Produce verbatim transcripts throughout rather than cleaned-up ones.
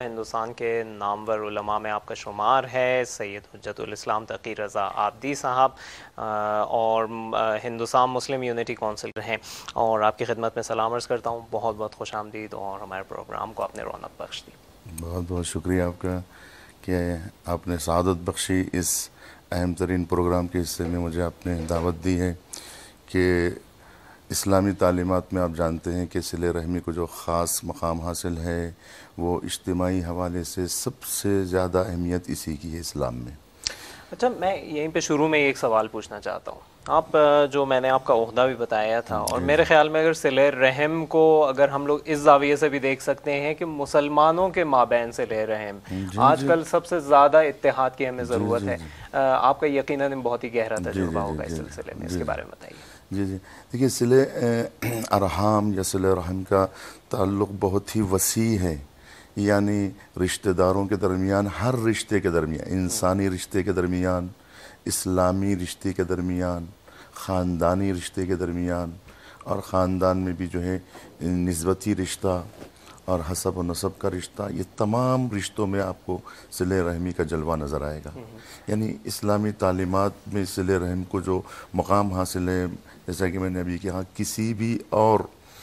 ہندوستان کے نامور علماء میں آپ کا شمار ہے سید حجت الاسلام تقی رضا عابدی صاحب، اور ہندوستان مسلم یونٹی کونسل ہیں، اور آپ کی خدمت میں سلام عرض کرتا ہوں. بہت بہت خوش آمدید اور ہمارے پروگرام کو آپ نے رونق بخش دی. بہت بہت شکریہ آپ کا کہ آپ نے سعادت بخشی اس اہم ترین پروگرام کے حصے میں مجھے آپ نے دعوت دی ہے کہ اسلامی تعلیمات میں آپ جانتے ہیں کہ صلہ رحمی کو جو خاص مقام حاصل ہے وہ اجتماعی حوالے سے سب سے زیادہ اہمیت اسی کی ہے اسلام میں. اچھا، میں یہیں پہ شروع میں ایک سوال پوچھنا چاہتا ہوں. آپ جو میں نے آپ کا عہدہ بھی بتایا تھا، اور میرے خیال میں اگر صلہ رحم کو اگر ہم لوگ اس زاویے سے بھی دیکھ سکتے ہیں کہ مسلمانوں کے مابین صلہ رحم آج کل سب سے زیادہ اتحاد کی ہمیں ضرورت ہے. آپ کا یقیناً بہت ہی گہرا تجربہ ہوگا اس سلسلے میں، اس کے بارے میں بتائیے. جی جی دیکھیے، صلہ ارحام یا صلہ رحم کا تعلق بہت ہی وسیع ہے. یعنی رشتہ داروں کے درمیان، ہر رشتے کے درمیان، انسانی رشتے کے درمیان، اسلامی رشتے کے درمیان، خاندانی رشتے کے درمیان، اور خاندان میں بھی جو ہے نسبتی رشتہ اور حسب و نسب کا رشتہ، یہ تمام رشتوں میں آپ کو صلہ رحمی کا جلوہ نظر آئے گا. یعنی اسلامی تعلیمات میں صلہ رحم کو جو مقام حاصل ہے، جیسا کہ میں نے ابھی کہا، کسی بھی اور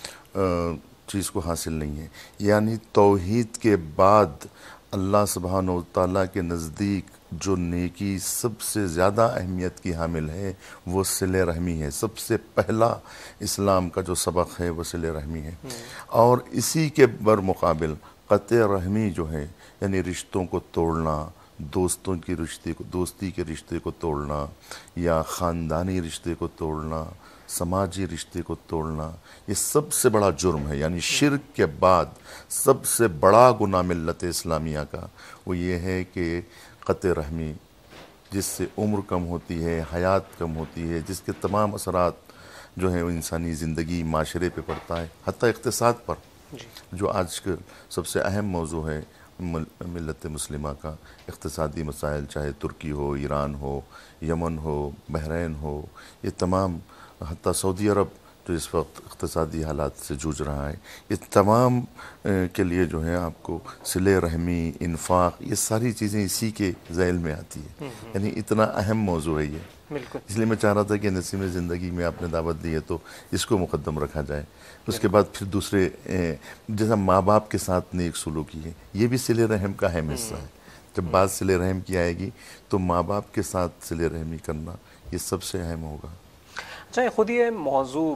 چیز کو حاصل نہیں ہے. یعنی توحید کے بعد اللہ سبحانہ و تعالیٰ کے نزدیک جو نیکی سب سے زیادہ اہمیت کی حامل ہے وہ صلہ رحمی ہے. سب سے پہلا اسلام کا جو سبق ہے وہ صلہ رحمی ہے. اور اسی کے برمقابل قطع رحمی جو ہے، یعنی رشتوں کو توڑنا، دوستوں کی رشتے کو دوستی کے رشتے کو توڑنا، یا خاندانی رشتے کو توڑنا، سماجی رشتے کو توڑنا، یہ سب سے بڑا جرم ہے. یعنی شرک کے بعد سب سے بڑا گناہ ملت اسلامیہ کا وہ یہ ہے کہ قطع رحمی، جس سے عمر کم ہوتی ہے، حیات کم ہوتی ہے، جس کے تمام اثرات جو ہیں وہ انسانی زندگی، معاشرے پہ پڑتا ہے، حتیٰ اقتصاد پر، جو آج کل سب سے اہم موضوع ہے ملت مسلمہ کا. اقتصادی مسائل، چاہے ترکی ہو، ایران ہو، یمن ہو، بحرین ہو، یہ تمام، حتیٰ سعودی عرب جو اس وقت اقتصادی حالات سے جوجھ رہا ہے، یہ تمام کے لیے جو ہے آپ کو صلہ رحمی، انفاق، یہ ساری چیزیں اسی کے ذیل میں آتی ہے. یعنی اتنا اہم موضوع ہے یہ. اس لیے میں چاہ رہا تھا کہ نسیم زندگی میں آپ نے دعوت دی ہے تو اس کو مقدم رکھا جائے. اس کے بعد پھر دوسرے، جیسا ماں باپ کے ساتھ نیک سلوکی ہے، یہ بھی صلہ رحم کا اہم حصہ ہے. جب بات صلہ رحم کی آئے گی تو ماں باپ کے ساتھ صلہ رحمی کرنا یہ سب سے اہم ہوگا. اچھا، خود یہ موضوع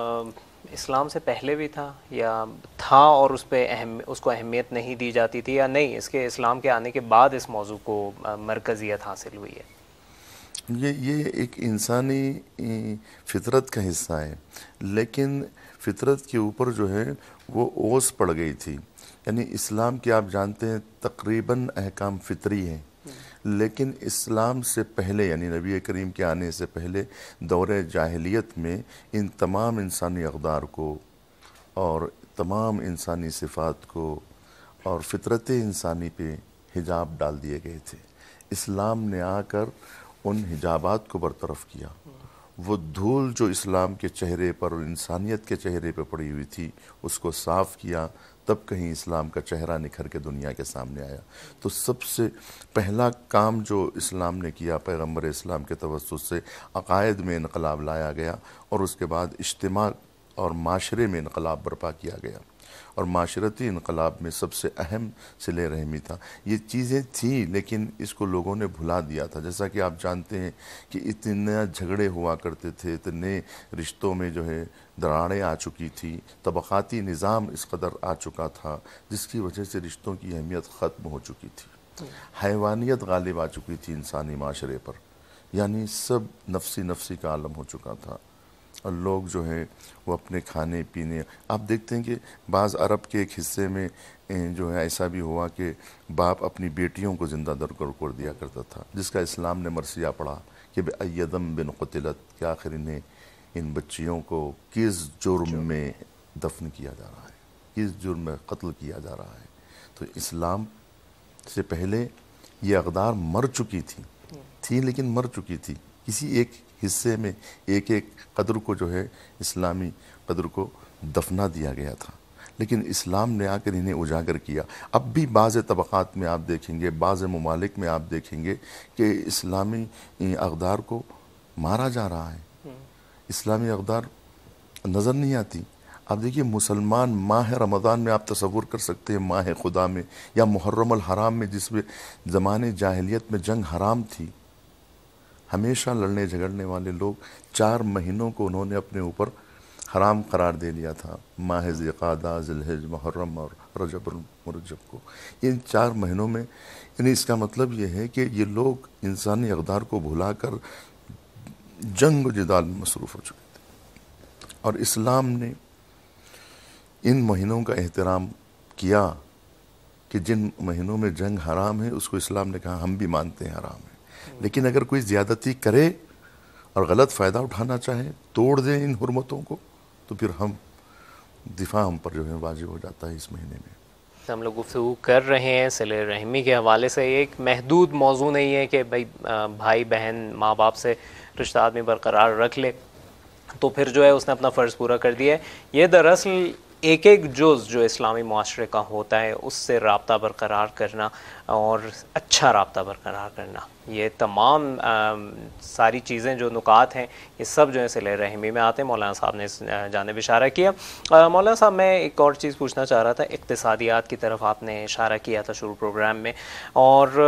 اسلام سے پہلے بھی تھا یا تھا اور اس پہ اہم اس کو اہمیت نہیں دی جاتی تھی، یا نہیں اس کے اسلام کے آنے کے بعد اس موضوع کو مرکزیت حاصل ہوئی ہے؟ یہ یہ ایک انسانی فطرت کا حصہ ہے، لیکن فطرت کے اوپر جو ہے وہ اوس پڑ گئی تھی. یعنی اسلام کے آپ جانتے ہیں تقریباً احکام فطری ہیں، لیکن اسلام سے پہلے، یعنی نبی کریم کے آنے سے پہلے دور جاہلیت میں ان تمام انسانی اقدار کو اور تمام انسانی صفات کو اور فطرت انسانی پہ حجاب ڈال دیے گئے تھے. اسلام نے آ کر ان حجابات کو برطرف کیا. وہ دھول جو اسلام کے چہرے پر اور انسانیت کے چہرے پہ پڑی ہوئی تھی اس کو صاف کیا، تب کہیں اسلام کا چہرہ نکھر کے دنیا کے سامنے آیا. تو سب سے پہلا کام جو اسلام نے کیا، پیغمبر اسلام کے توسط سے عقائد میں انقلاب لایا گیا، اور اس کے بعد اجتماع اور معاشرے میں انقلاب برپا کیا گیا. اور معاشرتی انقلاب میں سب سے اہم صلہ رحمی تھا. یہ چیزیں تھیں لیکن اس کو لوگوں نے بھلا دیا تھا. جیسا کہ آپ جانتے ہیں کہ اتنے جھگڑے ہوا کرتے تھے، اتنے رشتوں میں جو ہے دراڑیں آ چکی تھی، طبقاتی نظام اس قدر آ چکا تھا جس کی وجہ سے رشتوں کی اہمیت ختم ہو چکی تھی. حیوانیت غالب آ چکی تھی انسانی معاشرے پر. یعنی سب نفسی نفسی کا عالم ہو چکا تھا، اور لوگ جو ہے وہ اپنے کھانے پینے، آپ دیکھتے ہیں کہ بعض عرب کے ایک حصے میں جو ہے ایسا بھی ہوا کہ باپ اپنی بیٹیوں کو زندہ در کر دیا کرتا تھا، جس کا اسلام نے مرثیہ پڑھا کہ بے ایدم بن قتلت، کہ آخر انہیں ان بچیوں کو کس جرم میں دفن کیا جا رہا ہے، کس جرم میں قتل کیا جا رہا ہے. تو اسلام سے پہلے یہ اقدار مر چکی تھی تھی لیکن مر چکی تھی. کسی ایک حصے میں ایک ایک قدر کو جو ہے اسلامی قدر کو دفنا دیا گیا تھا. لیکن اسلام نے آ کر انہیں اجاگر کیا. اب بھی بعض طبقات میں آپ دیکھیں گے, بعض ممالک میں آپ دیکھیں گے کہ اسلامی اقدار کو مارا جا رہا ہے, اسلامی اقدار نظر نہیں آتی. آپ دیکھیے مسلمان ماہ رمضان میں آپ تصور کر سکتے ہیں, ماہ خدا میں یا محرم الحرام میں, جس میں زمانے جاہلیت میں جنگ حرام تھی, ہمیشہ لڑنے جھگڑنے والے لوگ چار مہینوں کو انہوں نے اپنے اوپر حرام قرار دے لیا تھا, ماہ ذوالقعدہ, ذوالحج, محرم اور رجب المرجب کو. ان چار مہینوں میں یعنی اس کا مطلب یہ ہے کہ یہ لوگ انسانی اقدار کو بھلا کر جنگ و جدال میں مصروف ہو چکے تھے, اور اسلام نے ان مہینوں کا احترام کیا کہ جن مہینوں میں جنگ حرام ہے اس کو اسلام نے کہا ہم بھی مانتے ہیں حرام ہے, لیکن اگر کوئی زیادتی کرے اور غلط فائدہ اٹھانا چاہے, توڑ دیں ان حرمتوں کو, تو پھر ہم دفاع ہم پر جو ہے واجب ہو جاتا ہے اس مہینے میں. ہم لوگ گفتگو کر رہے ہیں صلہ رحمی کے حوالے سے. ایک محدود موضوع نہیں ہے کہ بھائی بھائی بہن ماں باپ سے رشتہ آدمی برقرار رکھ لے تو پھر جو ہے اس نے اپنا فرض پورا کر دیا ہے. یہ دراصل ایک ایک جز جو اسلامی معاشرے کا ہوتا ہے اس سے رابطہ برقرار کرنا اور اچھا رابطہ برقرار کرنا, یہ تمام ساری چیزیں جو نکات ہیں یہ سب جو ہے صلہ رحمی میں آتے ہیں. مولانا صاحب نے اس جانب اشارہ کیا. مولانا صاحب میں ایک اور چیز پوچھنا چاہ رہا تھا, اقتصادیات کی طرف آپ نے اشارہ کیا تھا شروع پروگرام میں, اور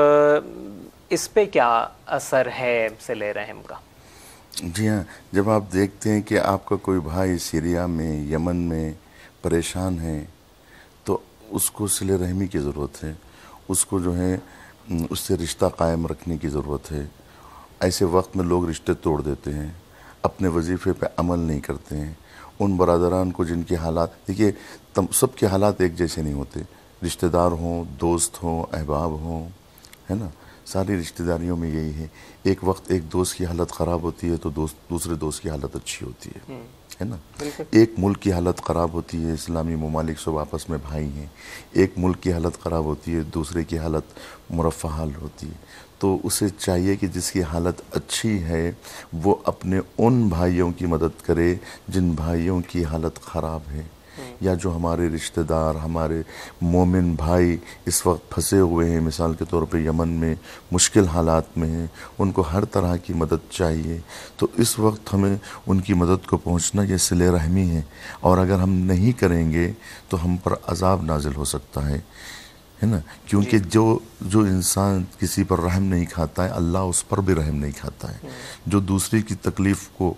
اس پہ کیا اثر ہے صلہ رحم کا؟ جی ہاں, جب آپ دیکھتے ہیں کہ آپ کا کوئی بھائی سیریا میں, یمن میں پریشان ہے تو اس کو صلہ رحمی کی ضرورت ہے, اس کو جو ہے اس سے رشتہ قائم رکھنے کی ضرورت ہے. ایسے وقت میں لوگ رشتے توڑ دیتے ہیں, اپنے وظیفے پہ عمل نہیں کرتے ہیں. ان برادران کو جن کے حالات, دیکھیے سب کے حالات ایک جیسے نہیں ہوتے, رشتہ دار ہوں, دوست ہوں, احباب ہوں, ہے نا, ساری رشتہ داریوں میں یہی ہے. ایک وقت ایک دوست کی حالت خراب ہوتی ہے تو دوست دوسرے دوست کی حالت اچھی ہوتی ہے, ہے نا. ایک ملک کی حالت خراب ہوتی ہے, اسلامی ممالک سب آپس میں بھائی ہیں, ایک ملک کی حالت خراب ہوتی ہے, دوسرے کی حالت مرفہ حال ہوتی ہے. تو اسے چاہیے کہ جس کی حالت اچھی ہے وہ اپنے ان بھائیوں کی مدد کرے جن بھائیوں کی حالت خراب ہے, یا جو ہمارے رشتہ دار, ہمارے مومن بھائی اس وقت پھنسے ہوئے ہیں, مثال کے طور پہ یمن میں مشکل حالات میں ہیں, ان کو ہر طرح کی مدد چاہیے. تو اس وقت ہمیں ان کی مدد کو پہنچنا یہ صلہ رحمی ہے, اور اگر ہم نہیں کریں گے تو ہم پر عذاب نازل ہو سکتا ہے, ہے نا. کیونکہ جو جو انسان کسی پر رحم نہیں کھاتا ہے اللہ اس پر بھی رحم نہیں کھاتا ہے. جو دوسری کی تکلیف کو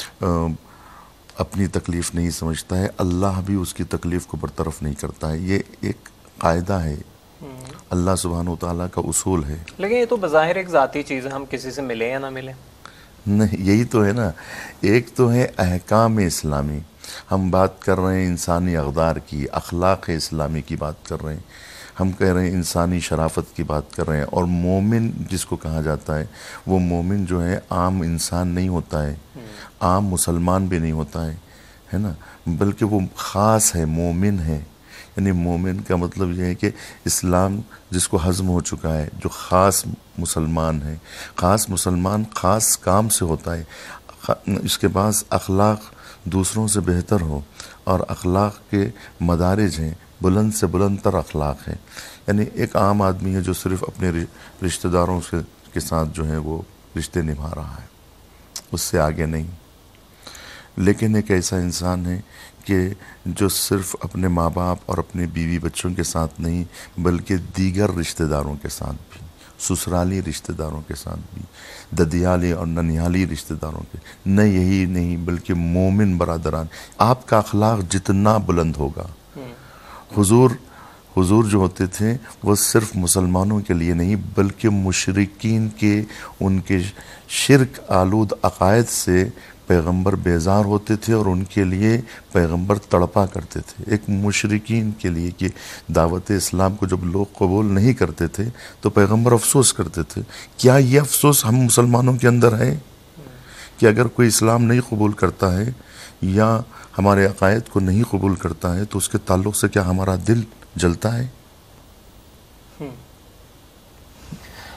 اپنی تکلیف نہیں سمجھتا ہے اللہ بھی اس کی تکلیف کو برطرف نہیں کرتا ہے. یہ ایک قاعدہ ہے, اللہ سبحانہ و تعالیٰ کا اصول ہے. لیکن یہ تو بظاہر ایک ذاتی چیز ہے, ہم کسی سے ملیں یا نہ ملیں. نہیں, یہی تو ہے نا. ایک تو ہے احکام اسلامی, ہم بات کر رہے ہیں انسانی اقدار کی, اخلاق اسلامی کی بات کر رہے ہیں, ہم کہہ رہے ہیں انسانی شرافت کی بات کر رہے ہیں. اور مومن جس کو کہا جاتا ہے وہ مومن جو ہے عام انسان نہیں ہوتا ہے, عام مسلمان بھی نہیں ہوتا ہے, ہے نا, بلکہ وہ خاص ہے, مومن ہے. یعنی مومن کا مطلب یہ ہے کہ اسلام جس کو ہضم ہو چکا ہے, جو خاص مسلمان ہے. خاص مسلمان خاص کام سے ہوتا ہے, اس کے پاس اخلاق دوسروں سے بہتر ہو, اور اخلاق کے مدارج ہیں, بلند سے بلند تر اخلاق ہے. یعنی ایک عام آدمی ہے جو صرف اپنے رشتہ داروں سے کے ساتھ جو ہے وہ رشتے نبھا رہا ہے, اس سے آگے نہیں. لیکن ایک ایسا انسان ہے کہ جو صرف اپنے ماں باپ اور اپنے بیوی بچوں کے ساتھ نہیں بلکہ دیگر رشتہ داروں کے ساتھ بھی, سسرالی رشتہ داروں کے ساتھ بھی, ددیالی اور ننیالی رشتہ داروں کے, نہ یہی نہیں بلکہ مومن برادران. آپ کا اخلاق جتنا بلند ہوگا, حضور حضور جو ہوتے تھے وہ صرف مسلمانوں کے لیے نہیں بلکہ مشرکین کے ان کے شرک آلود عقائد سے پیغمبر بیزار ہوتے تھے اور ان کے لیے پیغمبر تڑپا کرتے تھے. ایک مشرکین کے لیے کہ دعوت اسلام کو جب لوگ قبول نہیں کرتے تھے تو پیغمبر افسوس کرتے تھے. کیا یہ افسوس ہم مسلمانوں کے اندر ہے کہ اگر کوئی اسلام نہیں قبول کرتا ہے یا ہمارے عقائد کو نہیں قبول کرتا ہے تو اس کے تعلق سے کیا ہمارا دل جلتا ہے؟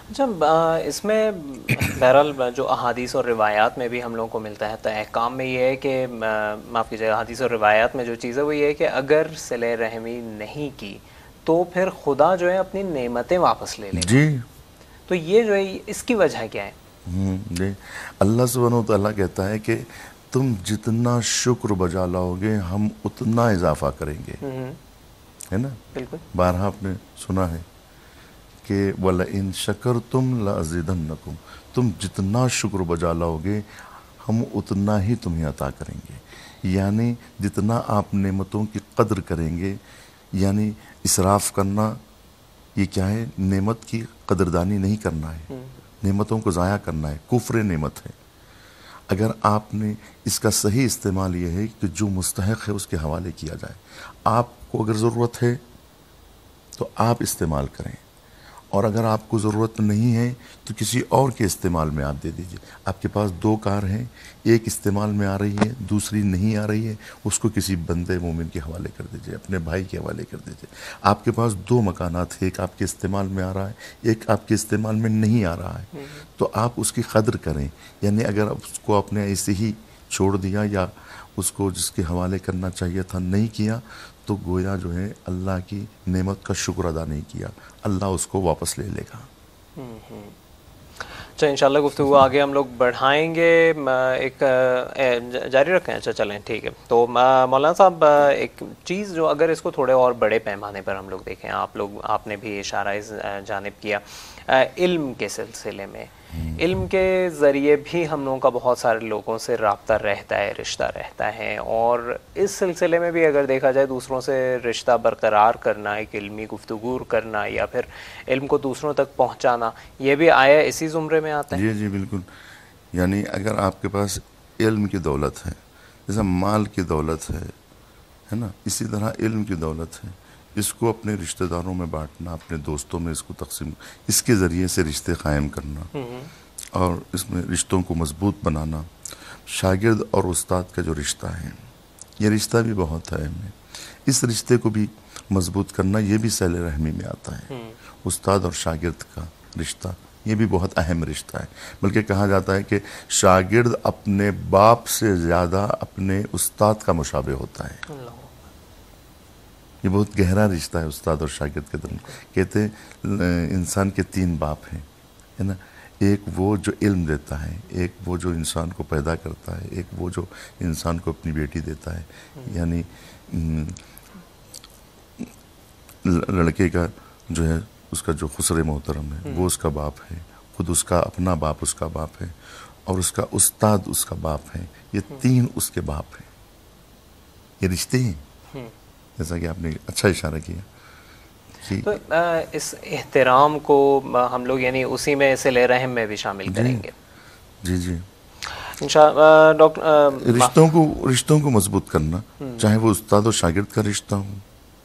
اچھا اس میں بہرحال جو احادیث اور روایات میں بھی ہم لوگوں کو ملتا ہے تو احکام میں یہ ہے کہ معاف کیجیے گا احادیث اور روایات میں جو چیز ہے وہ یہ ہے کہ اگر صلہ رحمی نہیں کی تو پھر خدا جو ہے اپنی نعمتیں واپس لے لے گا. جی تو یہ جو ہے اس کی وجہ کیا ہے؟ جی اللہ سبحانہ و تعالیٰ کہتا ہے کہ تم جتنا شکر بجا لاؤ گے ہم اتنا اضافہ کریں گے، ہے نا. بالکل بارہا آپ نے سنا ہے کہ وَلَئِن شَكَرْتُمْ لَأَزِيدَنَّكُمْ، تم جتنا شکر بجا لاؤ گے ہم اتنا ہی تمہیں عطا کریں گے. یعنی جتنا آپ نعمتوں کی قدر کریں گے، یعنی اسراف کرنا یہ کیا ہے؟ نعمت کی قدردانی نہیں کرنا ہے، نعمتوں کو ضائع کرنا ہے، کفر نعمت ہے. اگر آپ نے اس کا صحیح استعمال یہ ہے کہ جو مستحق ہے اس کے حوالے کیا جائے. آپ کو اگر ضرورت ہے تو آپ استعمال کریں، اور اگر آپ کو ضرورت نہیں ہے تو کسی اور کے استعمال میں آپ دے دیجئے. آپ کے پاس دو کار ہیں، ایک استعمال میں آ رہی ہے دوسری نہیں آ رہی ہے، اس کو کسی بندے مومن کے حوالے کر دیجئے، اپنے بھائی کے حوالے کر دیجئے. آپ کے پاس دو مکانات ہیں، ایک آپ کے استعمال میں آ رہا ہے ایک آپ کے استعمال میں نہیں آ رہا ہے، تو آپ اس کی قدر کریں. یعنی اگر اس کو آپ نے ایسے ہی چھوڑ دیا یا اس کو جس کے حوالے کرنا چاہیے تھا نہیں کیا تو گویا جو ہے اللہ کی نعمت کا شکر ادا نہیں کیا، اللہ اس کو واپس لے لے گا. اچھا انشاءاللہ گفتگو آگے ہم لوگ بڑھائیں گے، ایک جاری رکھیں. اچھا چلیں ٹھیک ہے. تو مولانا صاحب ایک چیز جو اگر اس کو تھوڑے اور بڑے پیمانے پر ہم لوگ دیکھیں، آپ لوگ آپ نے بھی اشارہ اس جانب کیا، علم کے سلسلے میں، علم کے ذریعے بھی ہم لوگوں کا بہت سارے لوگوں سے رابطہ رہتا ہے، رشتہ رہتا ہے، اور اس سلسلے میں بھی اگر دیکھا جائے دوسروں سے رشتہ برقرار کرنا، ایک علمی گفتگو کرنا یا پھر علم کو دوسروں تک پہنچانا، یہ بھی آیا اسی زمرے میں آتا ہے. جی جی بالکل. یعنی اگر آپ کے پاس علم کی دولت ہے، جیسا مال کی دولت ہے ہے نا، اسی طرح علم کی دولت ہے، اس کو اپنے رشتہ داروں میں بانٹنا، اپنے دوستوں میں اس کو تقسیم، اس کے ذریعے سے رشتے قائم کرنا اور اس میں رشتوں کو مضبوط بنانا. شاگرد اور استاد کا جو رشتہ ہے یہ رشتہ بھی بہت ہے ہمیں، اس رشتے کو بھی مضبوط کرنا یہ بھی صلہ رحمی میں آتا ہے. استاد اور شاگرد کا رشتہ یہ بھی بہت اہم رشتہ ہے، بلکہ کہا جاتا ہے کہ شاگرد اپنے باپ سے زیادہ اپنے استاد کا مشابہ ہوتا ہے. یہ بہت گہرا رشتہ ہے استاد اور شاگرد کے درمیان. کہتے ہیں انسان کے تین باپ ہیں، ہے نا، ایک وہ جو علم دیتا ہے، ایک وہ جو انسان کو پیدا کرتا ہے، ایک وہ جو انسان کو اپنی بیٹی دیتا ہے. یعنی لڑکے کا جو ہے اس کا جو خسر محترم ہے وہ اس کا باپ ہے، خود اس کا اپنا باپ اس کا باپ ہے، اور اس کا استاد اس کا باپ ہے. یہ تین اس کے باپ ہیں، یہ رشتے ہیں، جیسا کہ آپ نے اچھا اشارہ کیا. تو اس احترام کو ہم لوگ یعنی اسی میں صلہ رحم میں بھی شامل کریں گے. جی جی انشاءاللہ ڈاکٹر رشتوں کو رشتوں کو مضبوط کرنا، چاہے وہ استاد و شاگرد کا رشتہ ہو،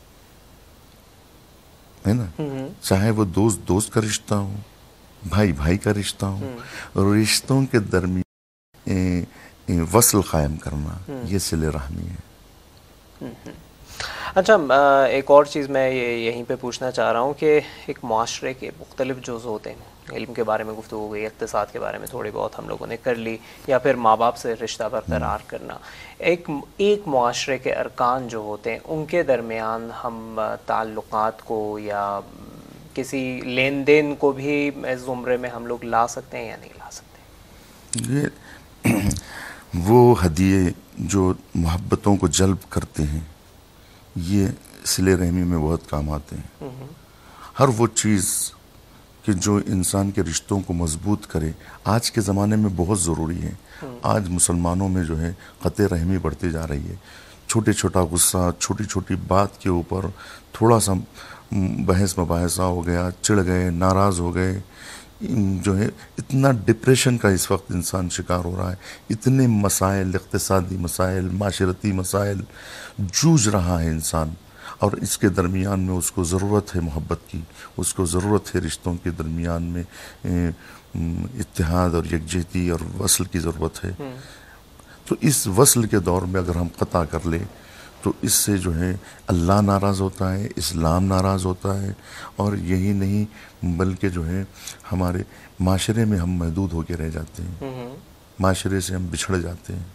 ہے نا، چاہے وہ دوست دوست کا رشتہ ہو، بھائی بھائی کا رشتہ ہو، رشتوں کے درمیان وصل قائم کرنا یہ صلہ رحمی ہے. اچھا ایک اور چیز میں یہیں پہ پوچھنا چاہ رہا ہوں کہ ایک معاشرے کے مختلف جز ہوتے ہیں، علم کے بارے میں گفتگو ہو گئی، اقتصاد کے بارے میں تھوڑی بہت ہم لوگوں نے کر لی، یا پھر ماں باپ سے رشتہ برقرار کرنا. ایک ایک معاشرے کے ارکان جو ہوتے ہیں ان کے درمیان ہم تعلقات کو یا کسی لین دین کو بھی اس زمرے میں ہم لوگ لا سکتے ہیں یا نہیں لا سکتے؟ یہ وہ ہدیے جو محبتوں کو جلب کرتے ہیں یہ صلہ رحمی میں بہت کام آتے ہیں. ہر وہ چیز کہ جو انسان کے رشتوں کو مضبوط کرے آج کے زمانے میں بہت ضروری ہے. آج مسلمانوں میں جو ہے قطع رحمی بڑھتی جا رہی ہے. چھوٹے چھوٹا غصہ، چھوٹی چھوٹی بات کے اوپر تھوڑا سا بحث مباحثہ ہو گیا، چڑ گئے، ناراض ہو گئے، جو ہے اتنا ڈپریشن کا اس وقت انسان شکار ہو رہا ہے. اتنے مسائل، اقتصادی مسائل، معاشرتی مسائل جوجھ رہا ہے انسان، اور اس کے درمیان میں اس کو ضرورت ہے محبت کی، اس کو ضرورت ہے رشتوں کے درمیان میں اتحاد اور یکجہتی اور وصل کی ضرورت ہے. تو اس وصل کے دور میں اگر ہم قطع کر لیں تو اس سے جو ہے اللہ ناراض ہوتا ہے، اسلام ناراض ہوتا ہے، اور یہی نہیں بلکہ جو ہے ہمارے معاشرے میں ہم محدود ہو کے رہ جاتے ہیں، معاشرے سے ہم بچھڑ جاتے ہیں.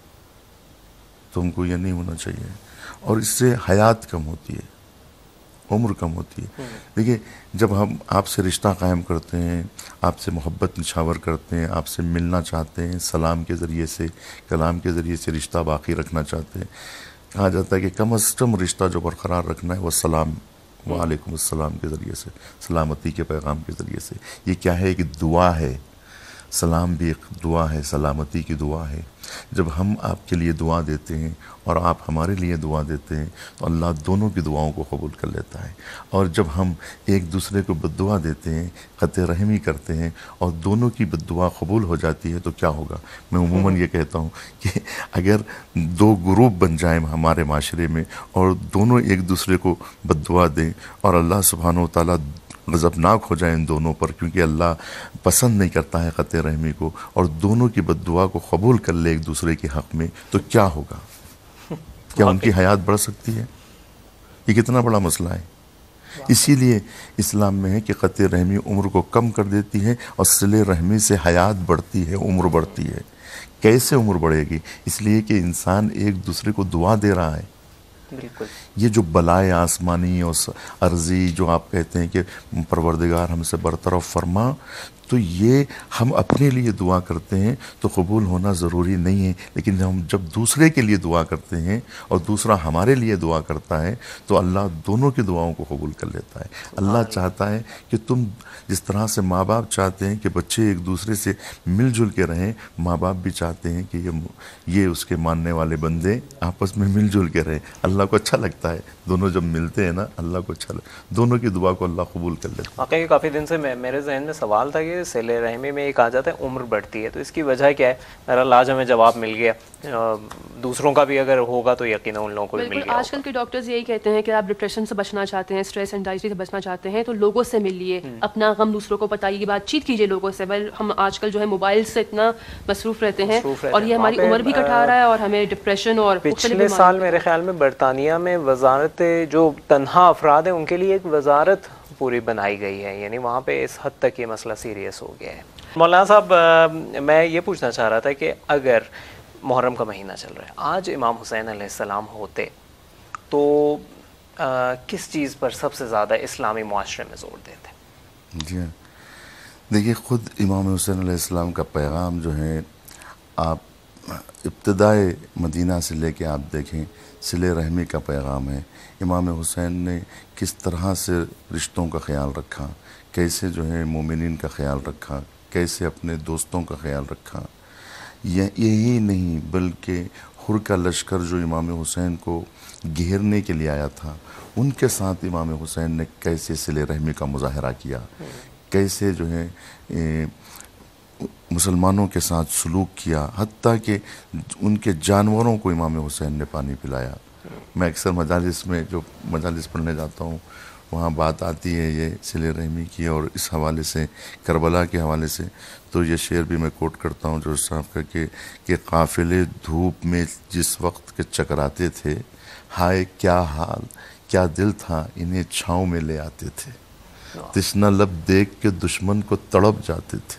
تو ہم کو یہ نہیں ہونا چاہیے، اور اس سے حیات کم ہوتی ہے، عمر کم ہوتی ہے. دیکھیے جب ہم آپ سے رشتہ قائم کرتے ہیں، آپ سے محبت نچھاور کرتے ہیں، آپ سے ملنا چاہتے ہیں، سلام کے ذریعے سے، کلام کے ذریعے سے رشتہ باقی رکھنا چاہتے ہیں، کہا جاتا ہے کہ کم از کم رشتہ جو برقرار رکھنا ہے وہ سلام وعلیکم السلام کے ذریعے سے، سلامتی کے پیغام کے ذریعے سے. یہ کیا ہے؟ ایک دعا ہے. سلام بھی ایک دعا ہے، سلامتی کی دعا ہے. جب ہم آپ کے لیے دعا دیتے ہیں اور آپ ہمارے لیے دعا دیتے ہیں تو اللہ دونوں کی دعاؤں کو قبول کر لیتا ہے. اور جب ہم ایک دوسرے کو بد دعا دیتے ہیں، قطع رحمی کرتے ہیں، اور دونوں کی بد دعا قبول ہو جاتی ہے تو کیا ہوگا؟ میں عموماً یہ کہتا ہوں کہ اگر دو گروپ بن جائیں ہمارے معاشرے میں اور دونوں ایک دوسرے کو بد دعا دیں اور اللہ سبحانہ و تعالیٰ غضبناک ہو جائے ان دونوں پر، کیونکہ اللہ پسند نہیں کرتا ہے قطع رحمی کو، اور دونوں کی بد دعا کو قبول کر لے ایک دوسرے کے حق میں، تو کیا ہوگا؟ کیا ان کی حیات بڑھ سکتی ہے؟ یہ کتنا بڑا مسئلہ ہے. اسی لیے اسلام میں ہے کہ قطع رحمی عمر کو کم کر دیتی ہے اور صلہ رحمی سے حیات بڑھتی ہے، عمر بڑھتی ہے. کیسے عمر بڑھے گی؟ اس لیے کہ انسان ایک دوسرے کو دعا دے رہا ہے. بالکل. یہ جو بلائے آسمانی اور عرضی جو آپ کہتے ہیں کہ پروردگار ہم سے برطرف فرما، تو یہ ہم اپنے لیے دعا کرتے ہیں تو قبول ہونا ضروری نہیں ہے، لیکن ہم جب دوسرے کے لیے دعا کرتے ہیں اور دوسرا ہمارے لیے دعا کرتا ہے تو اللہ دونوں کی دعاؤں کو قبول کر لیتا ہے. اللہ چاہتا ہے کہ تم جس طرح سے ماں باپ چاہتے ہیں کہ بچے ایک دوسرے سے مل جل کے رہیں، ماں باپ بھی چاہتے ہیں کہ یہ یہ اس کے ماننے والے بندے آپس میں مل جل کے رہیں. اللہ کو اچھا لگتا ہے دونوں جب ملتے ہیں نا، اللہ کو اچھا لگتا ہے، دونوں کی دعا کو اللہ قبول کر لیتا ہے. واقعی کافی دن سے میرے ذہن میں سوال تھا کہ صلہ رحمی میں ایک آ جاتا ہے عمر بڑھتی ہے، تو اس کی وجہ کیا ہے؟ بہرحال آج ہمیں جواب مل گیا. دوسروں کا بھی اگر ہوگا تو یقیناً ان لوگوں کو بھی مل گیا. آج کل کے ڈاکٹرز یہی کہتے ہیں کہ آپ ڈپریشن سے بچنا چاہتے ہیں، اسٹریس اینزائٹی سے بچنا چاہتے ہیں تو لوگوں سے ملیے، اپنا غم دوسروں کو بتائیے، بات چیت کیجیے لوگوں سے. بل ہم آج کل جو ہے موبائل سے اتنا مصروف رہتے ہیں اور یہ ہماری عمر بھی گھٹا رہا ہے اور ہمیں ڈپریشن اور پچھلے سال میرے خیال میں برطانیہ میں وزارت جو تنہا افراد ہیں ان کے لیے ایک وزارت پوری بنائی گئی ہے، یعنی وہاں پہ اس حد تک یہ مسئلہ سیریس ہو گیا ہے. مولانا صاحب میں یہ پوچھنا چاہ رہا تھا کہ اگر محرم کا مہینہ چل رہا ہے، آج امام حسین علیہ السلام ہوتے تو کس چیز پر سب سے زیادہ اسلامی معاشرے میں زور دیتے؟ جی ہاں، دیکھیے خود امام حسین علیہ السلام کا پیغام جو ہے، آپ ابتدائے مدینہ سے لے کے آپ دیکھیں صلہ رحمی کا پیغام ہے. امام حسین نے کس طرح سے رشتوں کا خیال رکھا، کیسے جو ہے مومنین کا خیال رکھا، کیسے اپنے دوستوں کا خیال رکھا. یہی نہیں بلکہ حر کا لشکر جو امام حسین کو گھیرنے کے لیے آیا تھا، ان کے ساتھ امام حسین نے کیسے صلہ رحمی کا مظاہرہ کیا، کیسے جو ہے مسلمانوں کے ساتھ سلوک کیا، حتیٰ کہ ان کے جانوروں کو امام حسین نے پانی پلایا. میں اکثر مجالس میں جو مجالس پڑھنے جاتا ہوں وہاں بات آتی ہے یہ صلہ رحمی کی، اور اس حوالے سے کربلا کے حوالے سے تو یہ شعر بھی میں کوٹ کرتا ہوں جو صاحب کا کہ کہ قافلے دھوپ میں جس وقت کے چکراتے تھے، ہائے کیا حال کیا دل تھا انہیں چھاؤں میں لے آتے تھے، تشنہ لب دیکھ کے دشمن کو تڑپ جاتے تھے،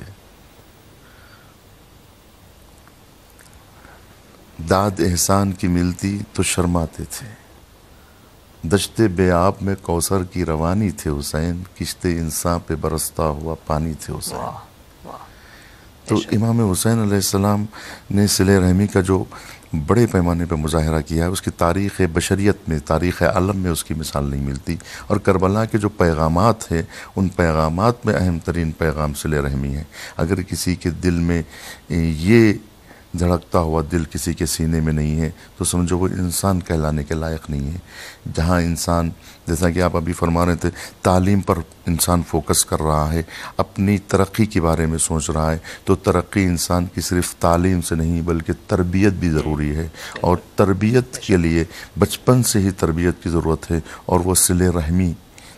داد احسان کی ملتی تو شرماتے تھے، دشتے بے آب میں کوثر کی روانی تھے حسین، کشتے انسان پہ برستا ہوا پانی تھے حسین. تو امام حسین علیہ السلام نے صلہ رحمی کا جو بڑے پیمانے پہ مظاہرہ کیا ہے، اس کی تاریخ بشریت میں، تاریخ عالم میں اس کی مثال نہیں ملتی. اور کربلا کے جو پیغامات ہیں ان پیغامات میں اہم ترین پیغام صلہ رحمی ہے. اگر کسی کے دل میں یہ دھڑکتا ہوا دل کسی کے سینے میں نہیں ہے تو سمجھو وہ انسان کہلانے کے لائق نہیں ہے. جہاں انسان، جیسا کہ آپ ابھی فرما رہے تھے، تعلیم پر انسان فوکس کر رہا ہے، اپنی ترقی کے بارے میں سوچ رہا ہے، تو ترقی انسان کی صرف تعلیم سے نہیں بلکہ تربیت بھی ضروری ہے. اور تربیت کے لیے بچپن سے ہی تربیت کی ضرورت ہے، اور وہ صلہ رحمی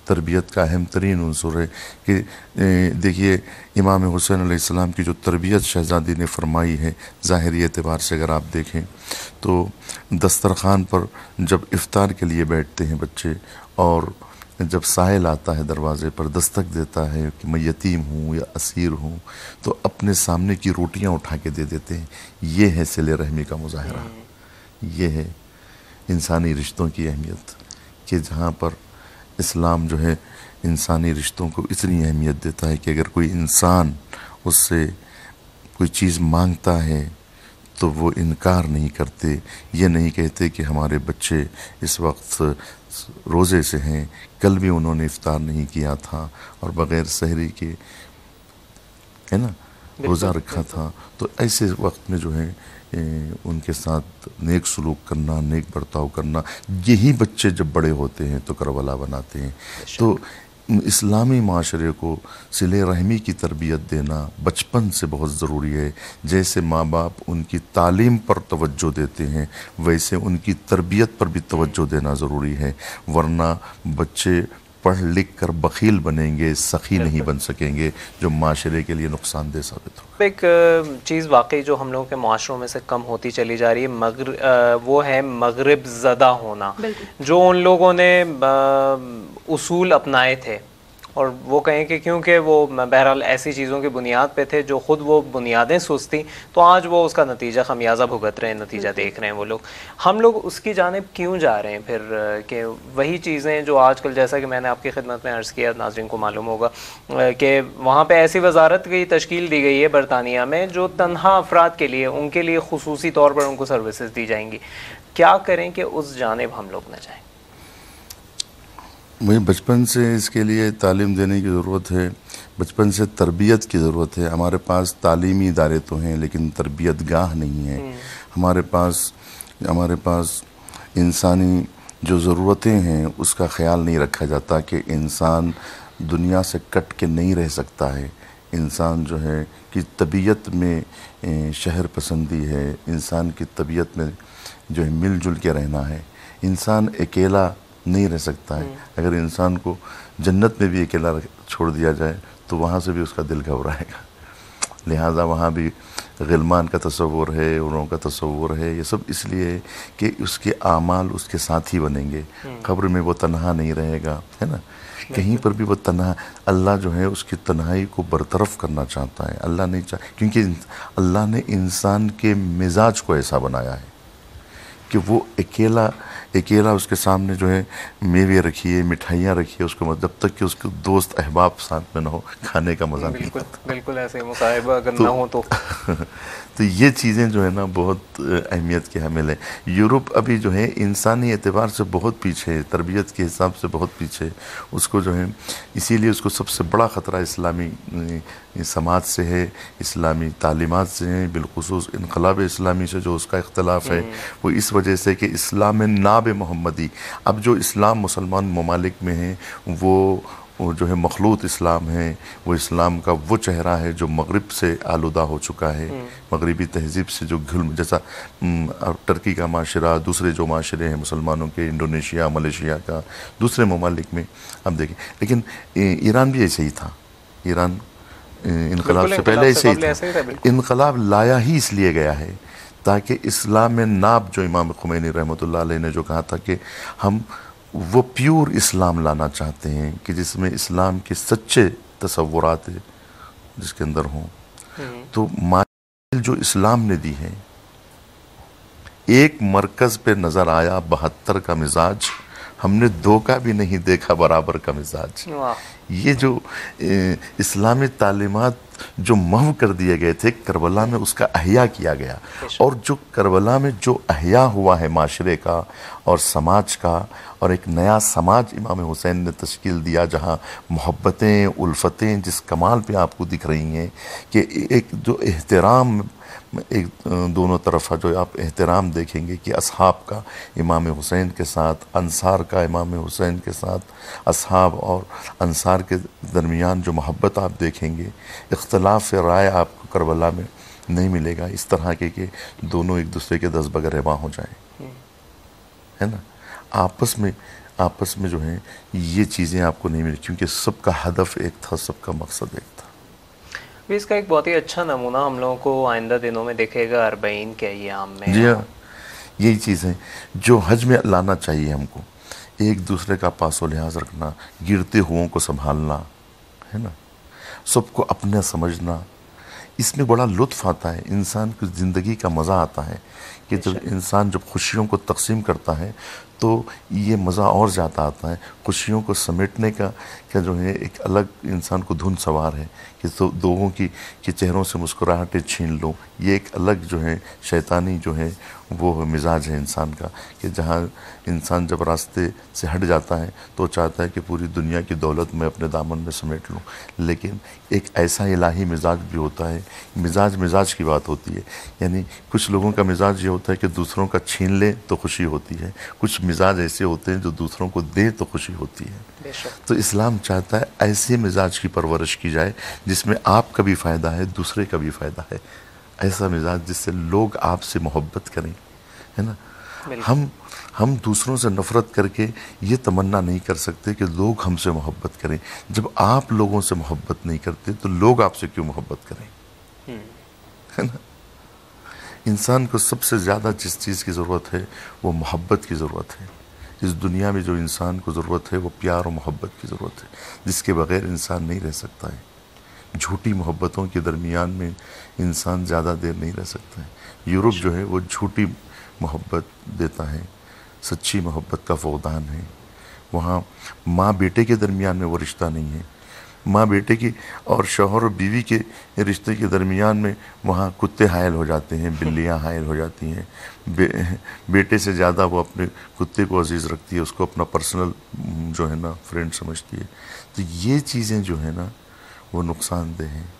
تربیت کا اہم ترین عنصر ہے کہ دیکھیے امام حسین علیہ السلام کی جو تربیت شہزادی نے فرمائی ہے، ظاہری اعتبار سے اگر آپ دیکھیں تو دسترخوان پر جب افطار کے لیے بیٹھتے ہیں بچے، اور جب سائل آتا ہے دروازے پر دستک دیتا ہے کہ میں یتیم ہوں یا اسیر ہوں، تو اپنے سامنے کی روٹیاں اٹھا کے دے دیتے ہیں. یہ ہے صلہ رحمی کا مظاہرہ، یہ ہے انسانی رشتوں کی اہمیت، کہ جہاں پر اسلام جو ہے انسانی رشتوں کو اتنی اہمیت دیتا ہے کہ اگر کوئی انسان اس سے کوئی چیز مانگتا ہے تو وہ انکار نہیں کرتے. یہ نہیں کہتے کہ ہمارے بچے اس وقت روزے سے ہیں، کل بھی انہوں نے افطار نہیں کیا تھا اور بغیر سحری کے ہے نا روزہ رکھا تھا. تو ایسے وقت میں جو ہے ان کے ساتھ نیک سلوک کرنا، نیک برتاؤ کرنا، یہی بچے جب بڑے ہوتے ہیں تو کربلا بناتے ہیں. تو اسلامی معاشرے کو صلہ رحمی کی تربیت دینا بچپن سے بہت ضروری ہے. جیسے ماں باپ ان کی تعلیم پر توجہ دیتے ہیں، ویسے ان کی تربیت پر بھی توجہ دینا ضروری ہے، ورنہ بچے پڑھ لکھ کر بخیل بنیں گے، سخی نہیں بن سکیں گے، جو معاشرے کے لیے نقصان دہ ثابت ہوگا. ایک چیز واقعی جو ہم لوگوں کے معاشروں میں سے کم ہوتی چلی جا رہی ہے، مغرب وہ ہے مغرب زدہ ہونا. جو ان لوگوں نے اصول اپنائے تھے اور وہ کہیں کہ کیونکہ وہ بہرحال ایسی چیزوں کی بنیاد پہ تھے جو خود وہ بنیادیں سست تھیں، تو آج وہ اس کا نتیجہ خمیازہ بھگت رہے ہیں، نتیجہ دیکھ رہے ہیں وہ لوگ. ہم لوگ اس کی جانب کیوں جا رہے ہیں پھر، کہ وہی چیزیں جو آج کل، جیسا کہ میں نے آپ کی خدمت میں عرض کیا، ناظرین کو معلوم ہوگا کہ وہاں پہ ایسی وزارت کی تشکیل دی گئی ہے برطانیہ میں جو تنہا افراد کے لیے، ان کے لیے خصوصی طور پر ان کو سروسز دی جائیں گی. کیا کریں کہ اس جانب ہم لوگ نہ جائیں؟ مجھے بچپن سے اس کے لیے تعلیم دینے کی ضرورت ہے، بچپن سے تربیت کی ضرورت ہے. ہمارے پاس تعلیمی ادارے تو ہیں لیکن تربیت گاہ نہیں ہے. ہمارے پاس ہمارے پاس انسانی جو ضرورتیں ہیں اس کا خیال نہیں رکھا جاتا کہ انسان دنیا سے کٹ کے نہیں رہ سکتا ہے. انسان جو ہے کہ طبیعت میں شہر پسندی ہے، انسان کی طبیعت میں جو ہے مل جل کے رہنا ہے. انسان اکیلا نہیں رہ سکتا ہے. اگر انسان کو جنت میں بھی اکیلا چھوڑ دیا جائے تو وہاں سے بھی اس کا دل گھبرائے گا. لہٰذا وہاں بھی غلمان کا تصور ہے، انہوں کا تصور ہے. یہ سب اس لیے ہے کہ اس کے اعمال اس کے ساتھی بنیں گے. قبر میں وہ تنہا نہیں رہے گا، ہے نا. کہیں پر بھی وہ تنہا، اللہ جو ہے اس کی تنہائی کو برطرف کرنا چاہتا ہے. اللہ نہیں چاہ کیونکہ اللہ نے انسان کے مزاج کو ایسا بنایا ہے کہ وہ اکیلا اکیلا اس کے سامنے جو ہے میوے رکھیے، مٹھائیاں رکھیے اس کو، جب تک کہ اس کے دوست احباب ساتھ میں نہ ہو کھانے کا مزہ نہیں آتا. بالکل ایسے مصاحبہ اگر نہ ہو تو تو یہ چیزیں جو ہے نا بہت اہمیت کے حامل ہیں. یورپ ابھی جو ہے انسانی اعتبار سے بہت پیچھے ہے، تربیت کے حساب سے بہت پیچھے. اس کو جو ہے اسی لیے اس کو سب سے بڑا خطرہ اسلامی سماج سے ہے، اسلامی تعلیمات سے ہیں، بالخصوص انقلاب اسلامی سے جو اس کا اختلاف ہے وہ اس وجہ سے کہ اسلام ناب محمدی، اب جو اسلام مسلمان ممالک میں ہیں وہ وہ جو ہے مخلوط اسلام ہے. وہ اسلام کا وہ چہرہ ہے جو مغرب سے آلودہ ہو چکا ہے، مغربی تہذیب سے جو گھل، جیسا ترکی کا معاشرہ، دوسرے جو معاشرے ہیں مسلمانوں کے، انڈونیشیا، ملیشیا کا، دوسرے ممالک میں اب دیکھیں. لیکن ایران بھی ایسے ہی تھا. ایران انقلاب سے پہلے ایسے ہی تھا. انقلاب لایا ہی اس لیے گیا ہے تاکہ اسلام ناب، جو امام خمینی رحمۃ اللہ علیہ نے جو کہا تھا کہ ہم وہ پیور اسلام لانا چاہتے ہیں کہ جس میں اسلام کے سچے تصورات جس کے اندر ہوں. تو ماحول جو اسلام نے دی ہے، ایک مرکز پہ نظر آیا بہتر کا مزاج، ہم نے دو کا بھی نہیں دیکھا برابر کا مزاج. یہ جو اسلامی تعلیمات جو محو کر دیے گئے تھے، کربلا میں اس کا احیاء کیا گیا. اور جو کربلا میں جو احیاء ہوا ہے معاشرے کا اور سماج کا، اور ایک نیا سماج امام حسین نے تشکیل دیا جہاں محبتیں، الفتیں جس کمال پہ آپ کو دکھ رہی ہیں، کہ ایک جو احترام ایک دونوں طرفہ جو آپ احترام دیکھیں گے کہ اصحاب کا امام حسین کے ساتھ، انصار کا امام حسین کے ساتھ، اصحاب اور انصار کے درمیان جو محبت آپ دیکھیں گے، اختلاف رائے آپ کو کربلا میں نہیں ملے گا اس طرح کے کہ دونوں ایک دوسرے کے دس بغیر رواں ہو جائیں، ہے نا. آپس میں آپس میں جو ہے یہ چیزیں آپ کو نہیں ملی، کیونکہ سب کا ہدف ایک تھا، سب کا مقصد ایک تھا۔ اس کا ایک بہت ہی اچھا نمونہ ہم لوگوں کو آئندہ دنوں میں دیکھے گا اربعین کے ایام میں۔ جی ہاں، یہی چیزیں جو حج میں لانا چاہیے ہم کو، ایک دوسرے کا پاس و لحاظ رکھنا، گرتے ہوں کو سنبھالنا، ہے نا، سب کو اپنا سمجھنا، اس میں بڑا لطف آتا ہے، انسان کی زندگی کا مزہ آتا ہے کہ جب انسان جب خوشیوں کو تقسیم کرتا ہے تو یہ مزہ اور زیادہ آتا ہے۔ خوشیوں کو سمیٹنے کا کیا جو ہے ایک الگ انسان کو دھن سوار ہے کہ تو لوگوں کی کہ چہروں سے مسکراہٹیں چھین لو، یہ ایک الگ جو ہے شیطانی جو ہے وہ مزاج ہے انسان کا، کہ جہاں انسان جب راستے سے ہٹ جاتا ہے تو چاہتا ہے کہ پوری دنیا کی دولت میں اپنے دامن میں سمیٹ لوں، لیکن ایک ایسا الہی مزاج بھی ہوتا ہے، مزاج مزاج کی بات ہوتی ہے، یعنی کچھ لوگوں کا مزاج یہ ہوتا ہے کہ دوسروں کا چھین لے تو خوشی ہوتی ہے، کچھ مزاج ایسے ہوتے ہیں جو دوسروں کو دے تو خوشی ہوتی ہے۔ تو اسلام چاہتا ہے ایسے مزاج کی پرورش کی جائے جس میں آپ کا بھی فائدہ ہے، دوسرے کا بھی فائدہ ہے، ایسا مزاج جس سے لوگ آپ سے محبت کریں، ہے نا۔ ہم ہم دوسروں سے نفرت کر کے یہ تمنا نہیں کر سکتے کہ لوگ ہم سے محبت کریں، جب آپ لوگوں سے محبت نہیں کرتے تو لوگ آپ سے کیوں محبت کریں، ہے نا۔ انسان کو سب سے زیادہ جس چیز کی ضرورت ہے وہ محبت کی ضرورت ہے۔ اس دنیا میں جو انسان کو ضرورت ہے وہ پیار و محبت کی ضرورت ہے، جس کے بغیر انسان نہیں رہ سکتا ہے۔ جھوٹی محبتوں کے درمیان میں انسان زیادہ دیر نہیں رہ سکتا ہے۔ یورپ جو ہے وہ جھوٹی محبت دیتا ہے، سچی محبت کا فقدان ہے۔ وہاں ماں بیٹے کے درمیان میں وہ رشتہ نہیں ہے، ماں بیٹے کی اور شوہر اور بیوی کے رشتے کے درمیان میں وہاں کتے حائل ہو جاتے ہیں، بلیاں حائل ہو جاتی ہیں، بے بیٹے سے زیادہ وہ اپنے کتے کو عزیز رکھتی ہے، اس کو اپنا پرسنل جو ہے نا فرینڈ سمجھتی ہے۔ تو یہ چیزیں جو ہے نا وہ نقصان دہ ہیں۔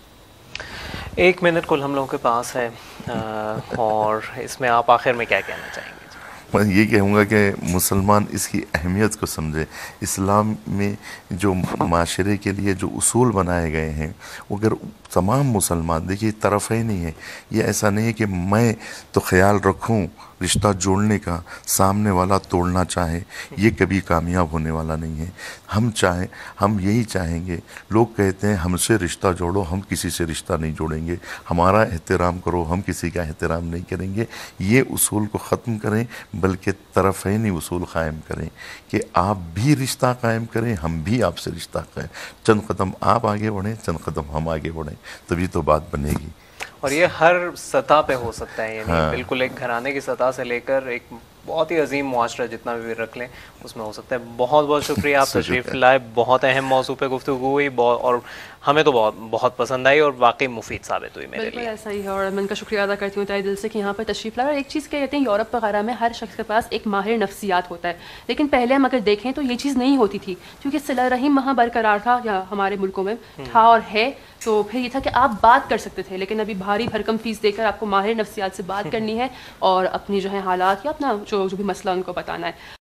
ایک منٹ کل ہم لوگوں کے پاس ہے، اور اس میں آپ آخر میں کیا کہنا چاہیں گے؟ میں یہ کہوں گا کہ مسلمان اس کی اہمیت کو سمجھے۔ اسلام میں جو معاشرے کے لیے جو اصول بنائے گئے ہیں، اگر تمام مسلمان، دیکھیے طرف ہی نہیں ہے، یہ ایسا نہیں ہے کہ میں تو خیال رکھوں رشتہ جوڑنے کا، سامنے والا توڑنا چاہے، یہ کبھی کامیاب ہونے والا نہیں ہے۔ ہم چاہیں ہم یہی چاہیں گے، لوگ کہتے ہیں ہم سے رشتہ جوڑو، ہم کسی سے رشتہ نہیں جوڑیں گے، ہمارا احترام کرو، ہم کسی کا احترام نہیں کریں گے۔ یہ اصول کو ختم کریں، بلکہ طرفینی اصول قائم کریں کہ آپ بھی رشتہ قائم کریں، ہم بھی آپ سے رشتہ قائم، چند قدم آپ آگے بڑھیں، چند قدم ہم آگے بڑھیں، تبھی تو بات بنے گی۔ اور یہ ہر سطح پہ ہو سکتا ہے، یعنی بالکل ایک گھرانے کی سطح سے لے کر ایک بہت ہی عظیم معاشرہ جتنا بھی رکھ لیں اس میں ہو سکتا ہے۔ بہت بہت شکریہ، آپ تشریف لائے، بہت اہم موضوع پہ گفتگو ہوئی، اور ہمیں تو بہت بہت پسند آئی اور واقعی مفید ثابت ہوئی میرے لیے۔ بالکل ایسا ہی ہے، اور میں ان کا شکریہ ادا کرتی ہوں تہہ دل سے کہ یہاں پر تشریف لائے۔ اور ایک چیز کہتے ہیں یورپ وغیرہ میں ہر شخص کے پاس ایک ماہر نفسیات ہوتا ہے، لیکن پہلے ہم اگر دیکھیں تو یہ چیز نہیں ہوتی تھی، کیونکہ صلہ رحم وہاں برقرار تھا، یا ہمارے ملکوں میں تھا اور ہے، تو پھر یہ تھا کہ آپ بات کر سکتے تھے، لیکن ابھی بھاری بھرکم فیس دے کر آپ کو ماہر نفسیات سے بات کرنی ہے اور اپنی جو ہے حالات یا اپنا جو جو بھی مسئلہ ان کو بتانا ہے۔